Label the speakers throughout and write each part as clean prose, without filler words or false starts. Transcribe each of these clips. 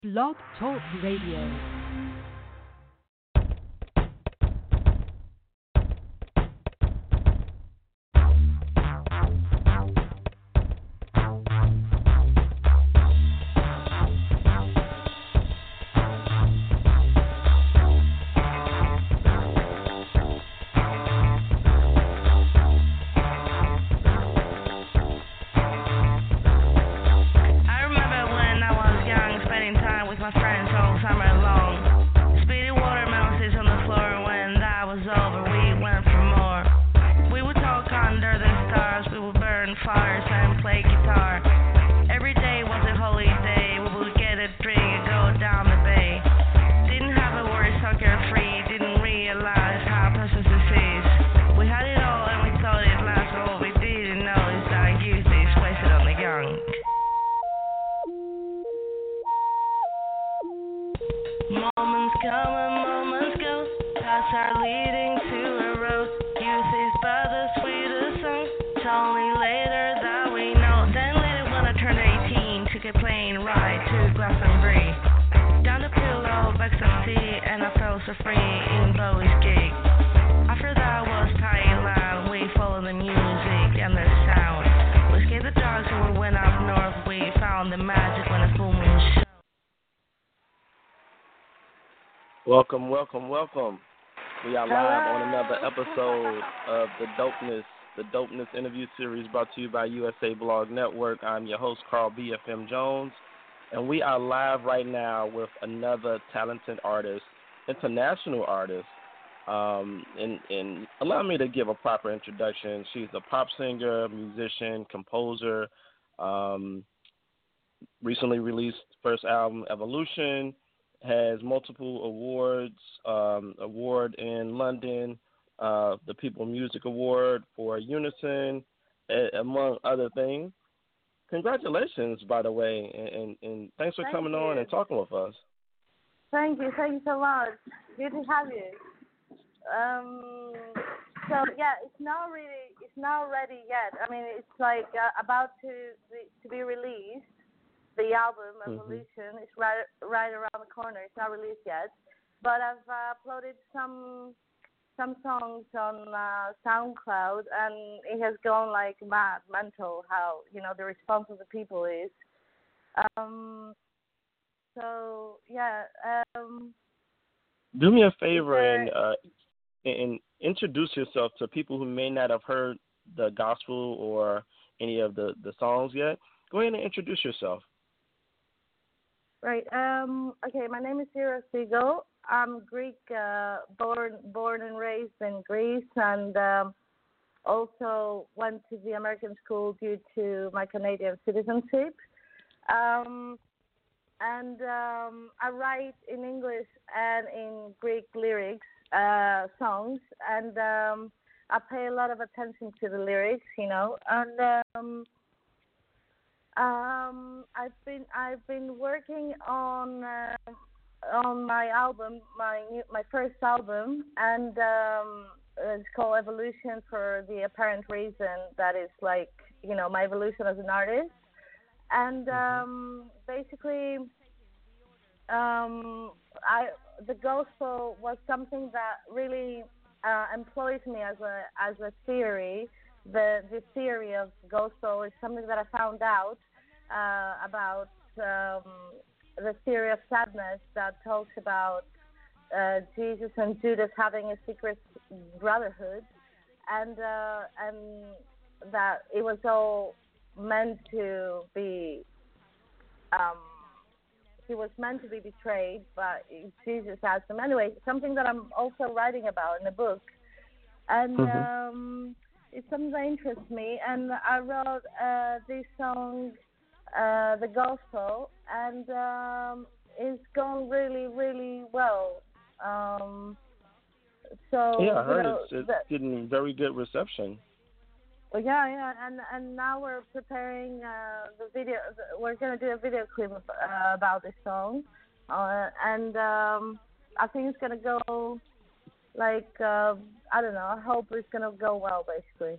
Speaker 1: Blog Talk Radio.
Speaker 2: Welcome. We are live on another episode of the Dopeness interview series brought to you by USA Blog Network. I'm your host, Carl BFM Jones, and we are live right now with another talented artist, international artist. And allow me to give a proper introduction. She's a pop singer, musician, composer, recently released first album, Evolution. Has multiple awards, award in London, the People Music Award for Unison, among other things. Congratulations, by the way, and thanks for coming on and talking with us.
Speaker 3: Thank you so much. Good to have you. So yeah, it's not ready yet. I mean, it's like about to be released. The album Evolution is right around the corner. It's not released yet, but I've uploaded some songs on SoundCloud, and it has gone like mental. How the response of the people is. So yeah.
Speaker 2: Do me a favor and introduce yourself to people who may not have heard the gospel or any of the songs yet. Go ahead and introduce yourself.
Speaker 3: Right. Okay. My name is Ira Siegel. I'm Greek, born and raised in Greece, and also went to the American school due to my Canadian citizenship. And I write in English and in Greek lyrics, songs, and I pay a lot of attention to the lyrics, and. I've been working on my album, my first album, and it's called Evolution for the apparent reason that is like my evolution as an artist, and basically the gospel was something that really employs me as a theory. The theory of gospel is something that I found out about the theory of sadness that talks about Jesus and Judas having a secret brotherhood, and that it was all meant to be. He was meant to be betrayed, but Jesus asked him anyway. Something that I'm also writing about in the book, and. It's something that interests me, and I wrote this song, The Gospel, and it's gone really, really well. So
Speaker 2: yeah, I heard it's getting very good reception.
Speaker 3: Well, yeah, and now we're preparing the video. We're gonna do a video clip about this song, and I think it's gonna go. Like I don't know. I hope it's gonna go well, basically.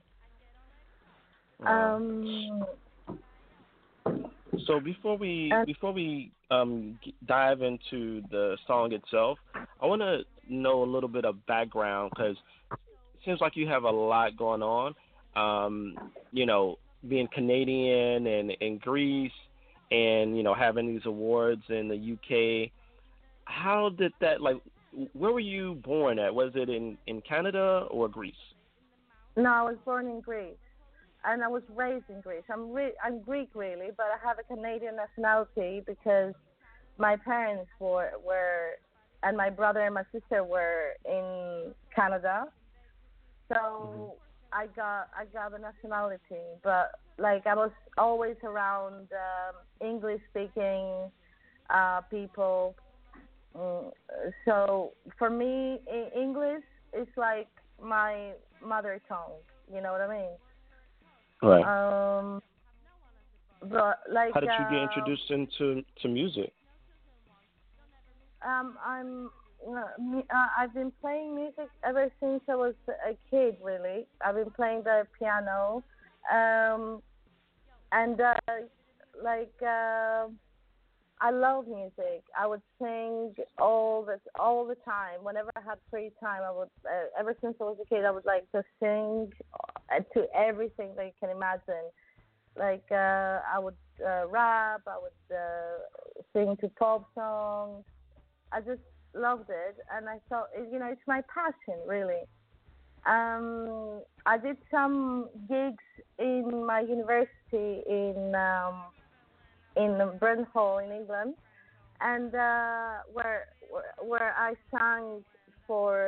Speaker 2: So before we dive into the song itself, I want to know a little bit of background because it seems like you have a lot going on. You know, being Canadian and in Greece, and having these awards in the UK. How did that like? Where were you born at? Was it in Canada or Greece?
Speaker 3: No, I was born in Greece, and I was raised in Greece. I'm Greek really, but I have a Canadian nationality because my parents were and my brother and my sister were in Canada. So I got the nationality, but like I was always around English speaking people. So for me, English is like my mother tongue. You know what I mean?
Speaker 2: Right.
Speaker 3: But like,
Speaker 2: How did you get introduced into music?
Speaker 3: I've been playing music ever since I was a kid. Really, I've been playing the piano, and like I love music. I would sing all the time. Whenever I had free time, I would. Ever since I was a kid, I would like to sing to everything that you can imagine. Like I would rap. I would sing to pop songs. I just loved it, and I thought, it's my passion, really. I did some gigs in my university in Brunhall in England, and where I sang for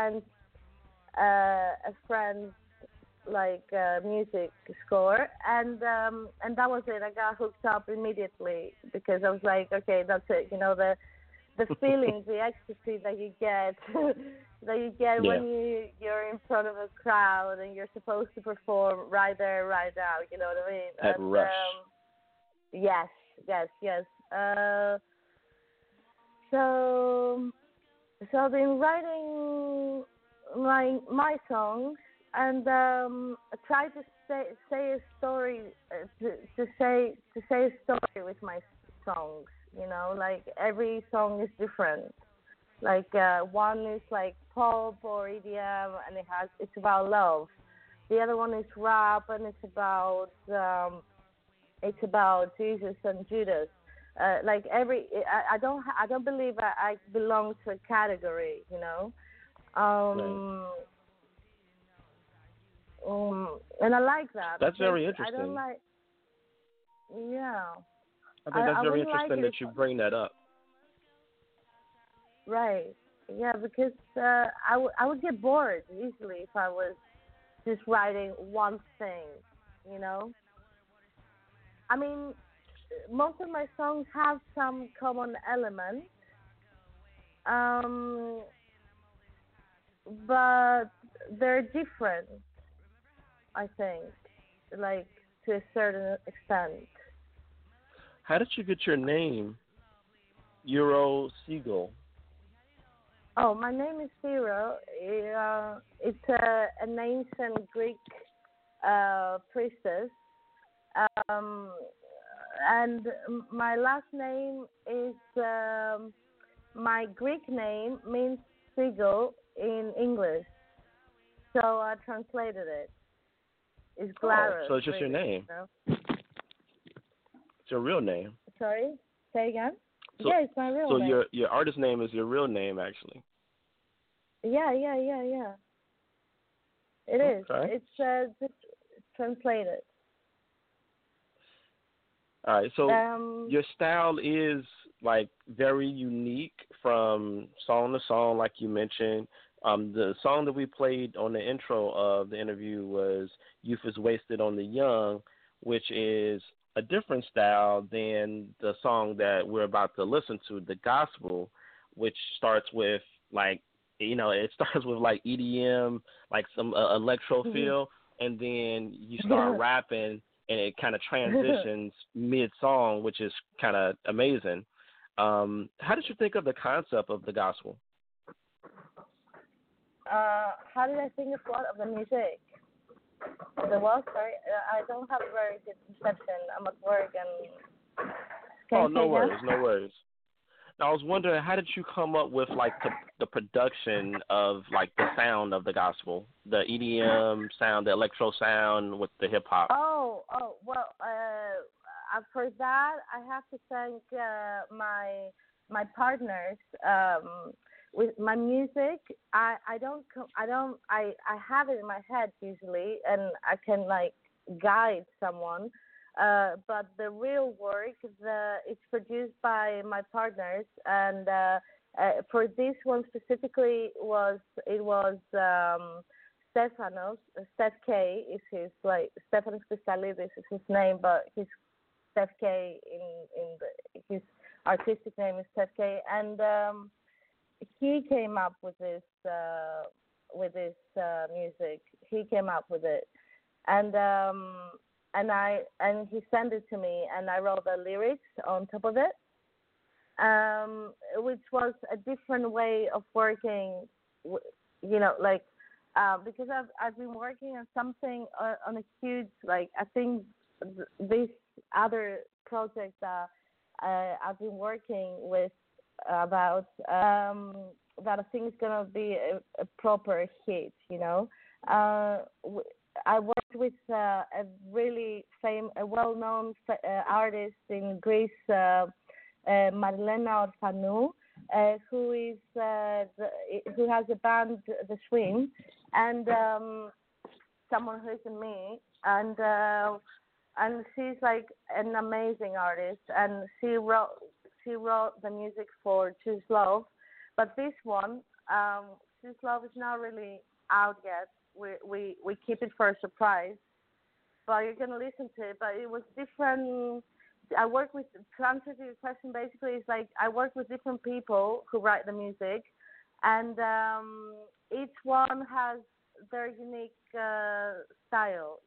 Speaker 3: a friend's like music score, and that was it. I got hooked up immediately because I was like, okay, that's it. The feelings, the ecstasy that you get, when you're in front of a crowd and you're supposed to perform right there, right now. You know what I mean?
Speaker 2: That
Speaker 3: and,
Speaker 2: rush.
Speaker 3: Yes. So I've been writing my songs, and I try to say a story, to say a story with my songs. Like every song is different. Like one is like pop or EDM, and it's about love. The other one is rap, and it's about Jesus and Judas. Like I don't believe I belong to a category.
Speaker 2: Right.
Speaker 3: And I like that.
Speaker 2: That's very interesting.
Speaker 3: I don't like. Yeah.
Speaker 2: I think that's very
Speaker 3: wouldn't like
Speaker 2: interesting that you bring that up.
Speaker 3: Right. Yeah, because I would get bored easily if I was just writing one thing. I mean, most of my songs have some common elements, but they're different, I think, like to a certain extent.
Speaker 2: How did you get your name, Euro Seagull?
Speaker 3: Oh, my name is Zero. It's an ancient Greek priestess. And my last name is, my Greek name means seagull in English. So I translated it. It's Glarus.
Speaker 2: So it's just your name. It's your real name.
Speaker 3: Sorry? Say again?
Speaker 2: So,
Speaker 3: yeah, it's my real name.
Speaker 2: So your artist name is your real name, actually.
Speaker 3: Yeah. It is.
Speaker 2: Okay.
Speaker 3: It's just translated.
Speaker 2: All right. So your style is like very unique from song to song, like you mentioned. The song that we played on the intro of the interview was "Youth is Wasted on the Young," which is a different style than the song that we're about to listen to, "The Gospel," which starts with it starts with like EDM, like some electro feel, and then you start rapping, and it kind of transitions mid-song, which is kind of amazing. How did you think of the concept of the gospel?
Speaker 3: How did I think of what? Of the music? The what? Sorry, I don't have a very good perception. I'm at work, and Can
Speaker 2: Oh,
Speaker 3: you
Speaker 2: no
Speaker 3: say
Speaker 2: worries,
Speaker 3: again?
Speaker 2: no worries. Now, I was wondering, how did you come up with like the production of like the sound of the gospel, the EDM sound, the electro sound with the hip hop?
Speaker 3: Well, for that, I have to thank my partners. With my music, I have it in my head usually, and I can like guide someone. But the real work, it's produced by my partners, and for this one specifically, it was Stefanos. Steph K is his Stefanos Christalidis is his name, but he's Steph K his artistic name is Steph K, and he came up with this music. He came up with it, and he sent it to me, and I wrote the lyrics on top of it, which was a different way of working, because I've been working on something on a huge, like, I think this other project that I've been working with about that I think is gonna be a proper hit, I worked with a really well-known artist in Greece, Marilena Orfanou, who has a band, The Swing, and someone who isn't me, and she's like an amazing artist, and she wrote the music for Choose Love, but this one, Choose Love, is not really out yet. We keep it for a surprise, but you're gonna listen to it. But it was different. I work with, to answer your question, basically, it's like I work with different people who write the music, and each one has their unique style,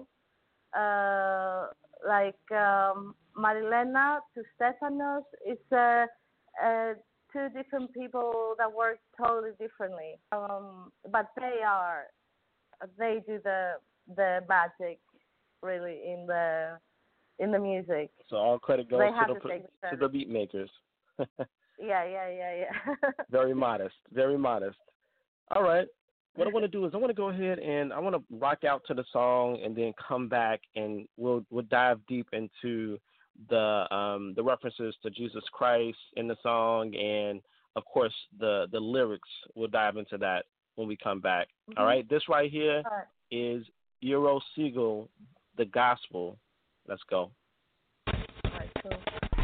Speaker 3: Marilena to Stefanos is two different people that work totally differently, but they do the magic really in the music.
Speaker 2: So all credit goes to the beat makers.
Speaker 3: Yeah.
Speaker 2: Very modest, very modest. All right. What I want to do is I want to go ahead and I want to rock out to the song and then come back and we'll dive deep into the references to Jesus Christ in the song, and of course the lyrics. We'll dive into that when we come back. Mm-hmm. All right. This right here is Euro Siegel, The Gospel. Let's go.
Speaker 3: All right, cool.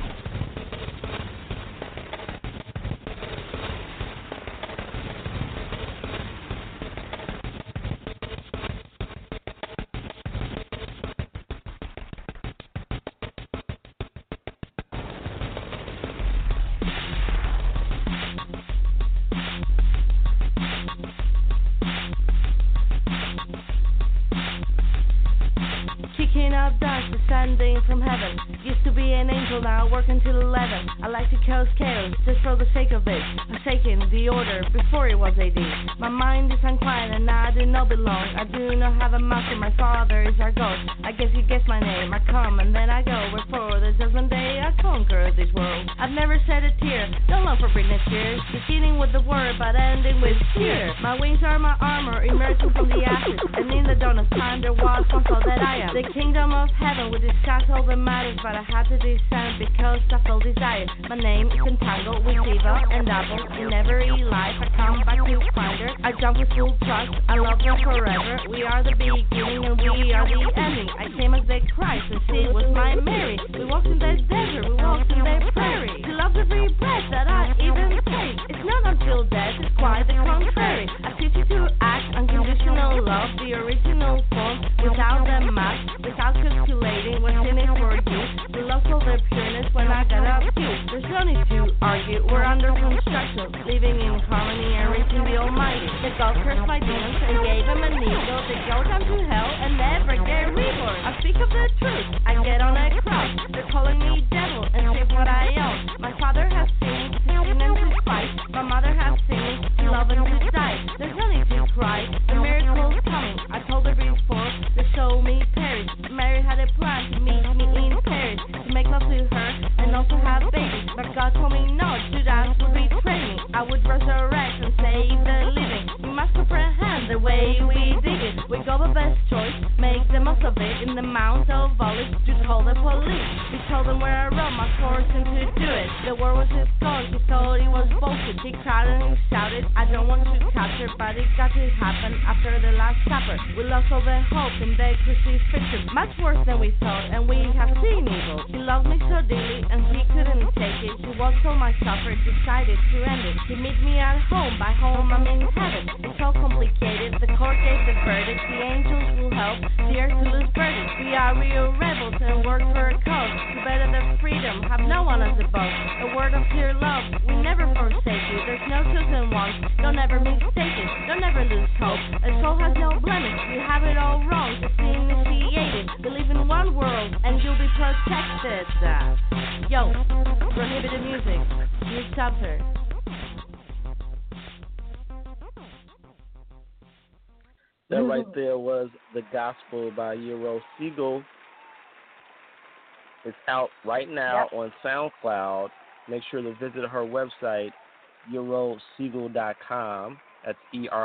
Speaker 4: Descending from heaven, used to be an angel, now working till 11. I like to cause chaos, just for the sake of it, forsaking the order before it was AD. My mind is unquiet and I do not belong. I do not have a master, my father is our God. I guess you guess my name, I come and then I go. Wherefore the judgment day I conquer this world. I've never shed a tear, no love for Britney Spears, beginning with the word but ending with tear. My wings are my armor, emerging from the ashes, and in the dawn of time there was one thought that I am the kingdom of heaven. We discuss all the matters, but I had to descend because I felt desire. My name is entangled with Eva and Apple. In every life I come back to find her. I jump with full trust, I love her forever. We are the beginning and we are the ending. I came as the Christ and she was my Mary. We walked in the desert, we walked in the prairie. She loves every breath that I even take. It's not until death, it's quite the contrary. I teach you to act unconditional love, the original form, without the mask, without calculating what's in it for you. We lost all the pureness when I got up too. There's no need to argue, we're under construction, living in harmony and reaching the Almighty. The God cursed my demons and gave them an ego. They go down to hell and never get reborn. I speak of the truth, I get on a cross. They're calling me devil and take what I own. My father has seen to sin and to fight. My mother has seen to love and to die. There's no need to cry, the miracle's coming. I told her before to show me Paris. Mary had a plan to meet me in Paris, to make love to her and also an amount of volleys to tell the police. He told them where I rode my horse and to do it. The word was his goal, he thought it was bullshit. He cried and he shouted, I don't want to capture, but it got to happen after the Last Supper. We lost all the hope in the crucifixion, much worse than we thought, and we have seen evil. He loved me so dearly, and he couldn't take it. He watched all my suffer, decided to end it. He meet me at home, by home I mean heaven. It's all complicated, the court gave the verdict. The angels will help, the earth to lose verdict. We are real rebels and work for a cause, to better the freedom, have no one as a boss. A word of pure love, we never forsake you. There's no chosen ones, don't ever mistake it, don't ever lose hope. A soul has no blemish, you have it all wrong. Just be initiated, believe in one world, and you'll be protected. Yo, prohibited music, new chapter.
Speaker 2: That right there was The Gospel by Euro Siegel. It's out right now on SoundCloud. Make sure to visit her website, eurosiegel.com. That's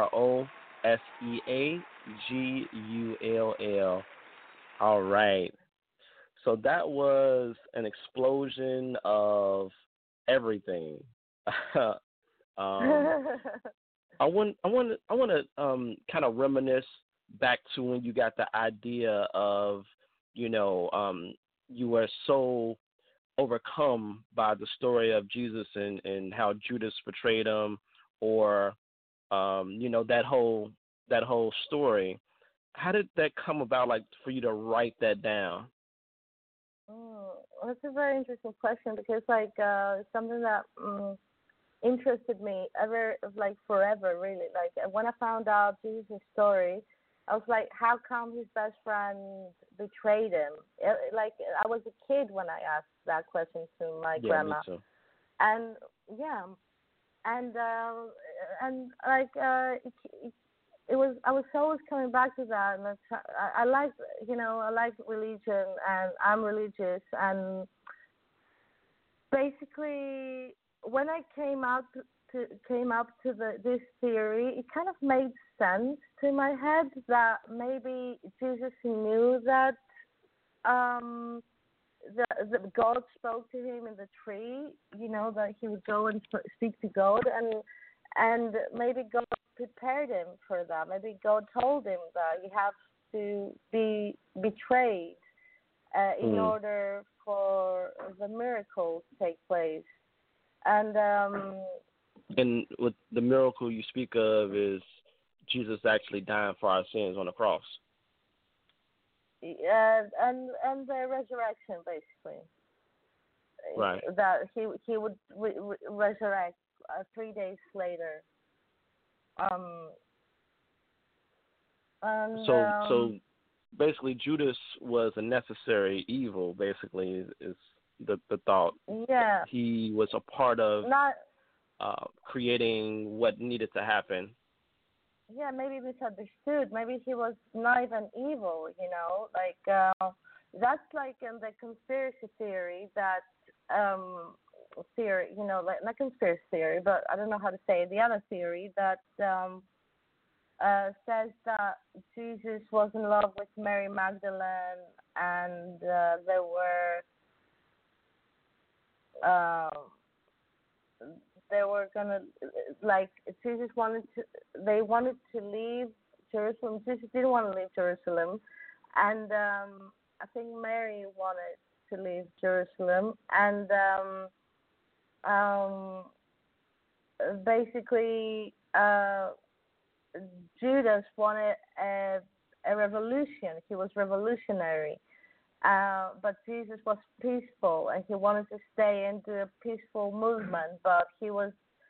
Speaker 2: EROSEAGULL. All right. So that was an explosion of everything. I want to kind of reminisce back to when you got the idea of, you were so overcome by the story of Jesus and how Judas betrayed him, or that whole story. How did that come about, like, for you to write that down?
Speaker 3: That's a very interesting question, because it's something that interested me forever, really. Like, when I found out Jesus' story, I was like, how come his best friend betrayed him? I was a kid when I asked that question to my grandma.
Speaker 2: Me too.
Speaker 3: And it was. I was always coming back to that, and I like religion, and I'm religious, and basically, when I came up to this theory, it kind of made sense to my head that maybe Jesus knew that the God spoke to him in the tree, that he would go and speak to God, and maybe God prepared him for that. Maybe God told him that you have to be betrayed in order for the miracle to take place. And
Speaker 2: with the miracle you speak of is Jesus actually dying for our sins on the cross.
Speaker 3: And the resurrection, basically.
Speaker 2: Right.
Speaker 3: That he would resurrect 3 days later.
Speaker 2: So basically, Judas was a necessary evil. Basically, is the thought.
Speaker 3: Yeah.
Speaker 2: He was a part of creating what needed to happen.
Speaker 3: Yeah, maybe misunderstood. Maybe he was not even evil. That's like in the conspiracy theory that not conspiracy theory, but I don't know how to say it. The other theory that says that Jesus was in love with Mary Magdalene, and there were they were gonna, Jesus they wanted to leave Jerusalem. Jesus didn't want to leave Jerusalem, and I think Mary wanted to leave Jerusalem, and basically Judas wanted a revolution. He was revolutionary. But Jesus was peaceful, and he wanted to stay into a peaceful movement. But he was,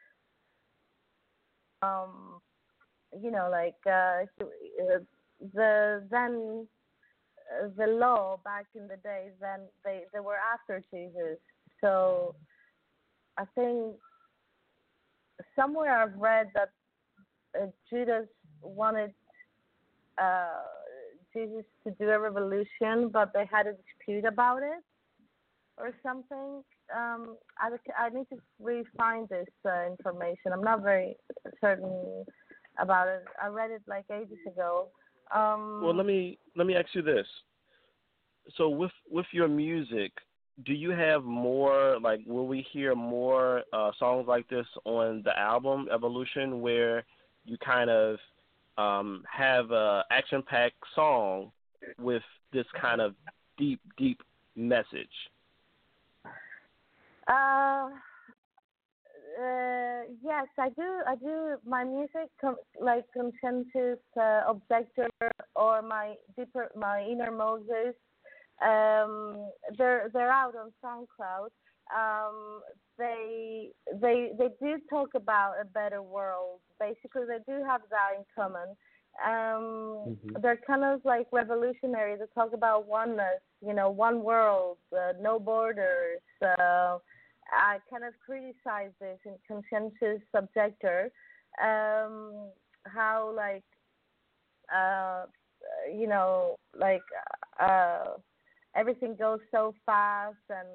Speaker 3: the law back in the days. Then they were after Jesus. So I think somewhere I've read that Judas wanted Jesus to do a revolution, but they had a dispute about it or something. I need to re-find this information. I'm not very certain about it. I read it like ages ago.
Speaker 2: Well, let me ask you this. so with your music, do you have more, like, will we hear more songs like this on the album Evolution, where you kind of have a action-packed song with this kind of deep message?
Speaker 3: Yes, I do. I do. My music, like Conscientious Objector or my Inner Moses, they're out on SoundCloud. They do talk about a better world. Basically, they do have that in common. They're kind of like revolutionary. They talk about oneness, one world, no borders. I kind of criticize this in Conscientious Subjector, how everything goes so fast, and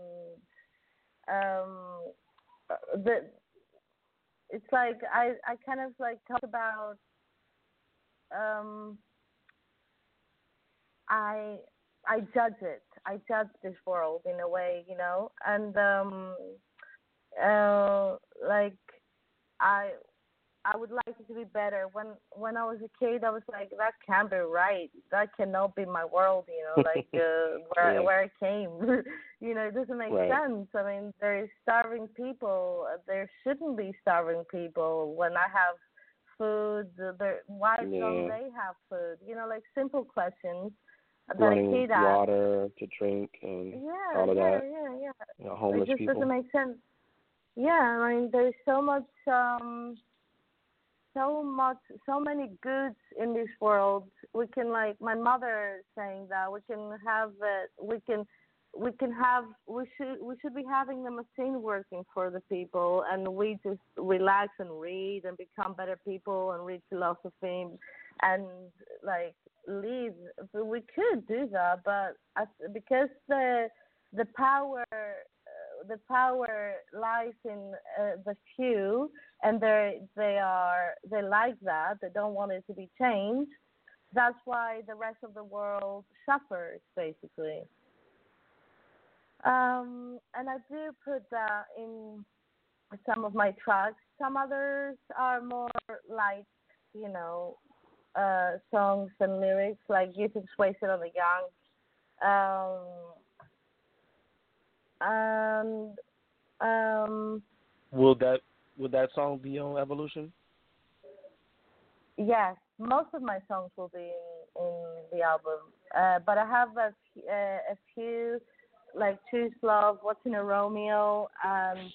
Speaker 3: it's like I kind of like talk about I judge it. I judge this world in a way, and I would like it to be better. When I was a kid, I was like, that can't be right. That cannot be my world, where I came. It doesn't make sense. I mean, there's starving people. There shouldn't be starving people. When I have food, why don't they have food? Like simple questions that
Speaker 2: running
Speaker 3: a kid asks.
Speaker 2: Water to drink and all of that.
Speaker 3: Yeah.
Speaker 2: Homeless
Speaker 3: it just
Speaker 2: people.
Speaker 3: doesn't make sense. Yeah, I mean, there's so many goods in this world. We can, like my mother saying that we can have it. We should be having the machine working for the people, and we just relax and read and become better people and read philosophy and like live. We could do that, but because the power lies in the few, and they like that. They don't want it to be changed. That's why the rest of the world suffers, basically. And I do put that in some of my tracks. Some others are more light, songs and lyrics, like Youth's Wasted on the Young.
Speaker 2: Will that song be on Evolution?
Speaker 3: Yes, most of my songs will be in the album, but I have a few, like Choose Love, What's in a Romeo, and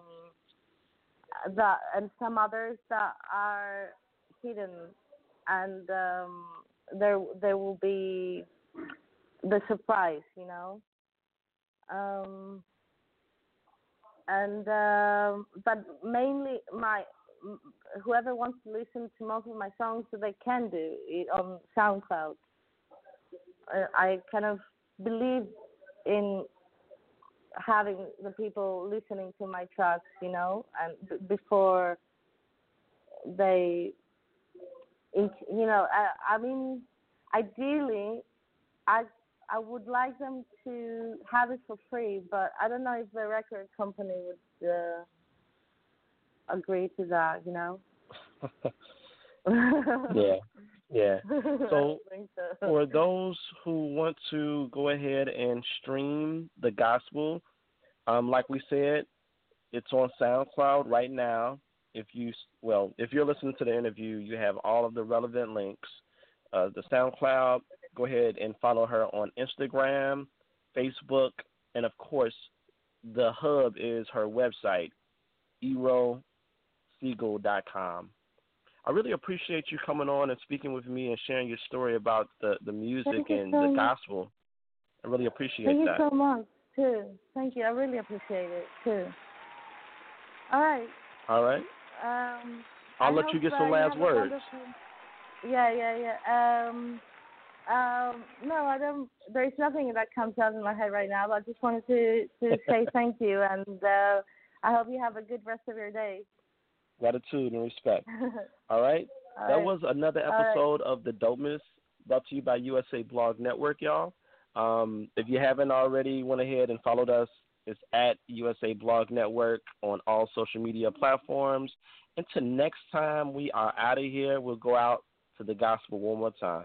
Speaker 3: some others that are hidden, and there will be the surprise, but mainly whoever wants to listen to most of my songs, they can do it on SoundCloud. I kind of believe in having the people listening to my tracks, and before they, I mean, ideally, I would like them to have it for free, but I don't know if the record company would agree to that,
Speaker 2: Yeah. So for those who want to go ahead and stream the gospel, like we said, it's on SoundCloud right now. If you're listening to the interview, you have all of the relevant links. The SoundCloud, go ahead and follow her on Instagram, Facebook, and of course, the hub is her website, erosiegel.com. I really appreciate you coming on and speaking with me and sharing your story about the music and the gospel. I really appreciate that.
Speaker 3: Thank you so much, too. Thank you. I really appreciate it, too. All right.
Speaker 2: I'll let you get some last words.
Speaker 3: Yeah. No, I don't. There's nothing that comes out in my head right now, but I just wanted to say thank you, and I hope you have a good rest of your day.
Speaker 2: Gratitude and respect. All right? That was another episode of The Dopeness, brought to you by USA Blog Network, y'all. If you haven't already, went ahead and followed us. It's at USA Blog Network on all social media platforms. Until next time, we are out of here. We'll go out to the gospel one more time.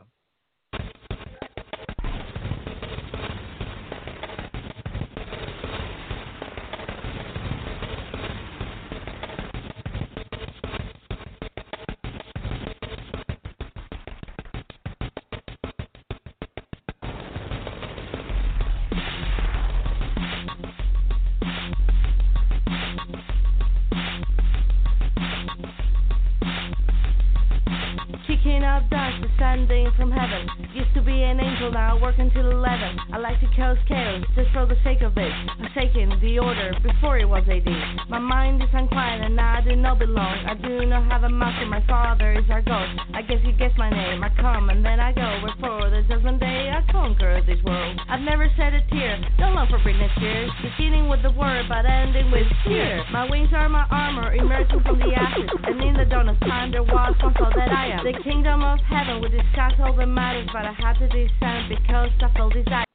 Speaker 4: Descending from heaven, used to be an angel, now working till 11. I like to cause chaos, just for the sake of it. Forsaking the order before it was AD. My mind is unquiet and I do not belong. I do not have a master, my father is our God. I guess you guess my name, I come and then I go. Wherefore the judgment day I conquer this world. I've never shed a tear, don't long for next year. Beginning with the word but ending with fear. My wings are my armor, emerging from the ashes. And in the dawn of time there was one soul that I am. The kingdom of heaven would discuss all the matters, but I had to descend because I felt desire.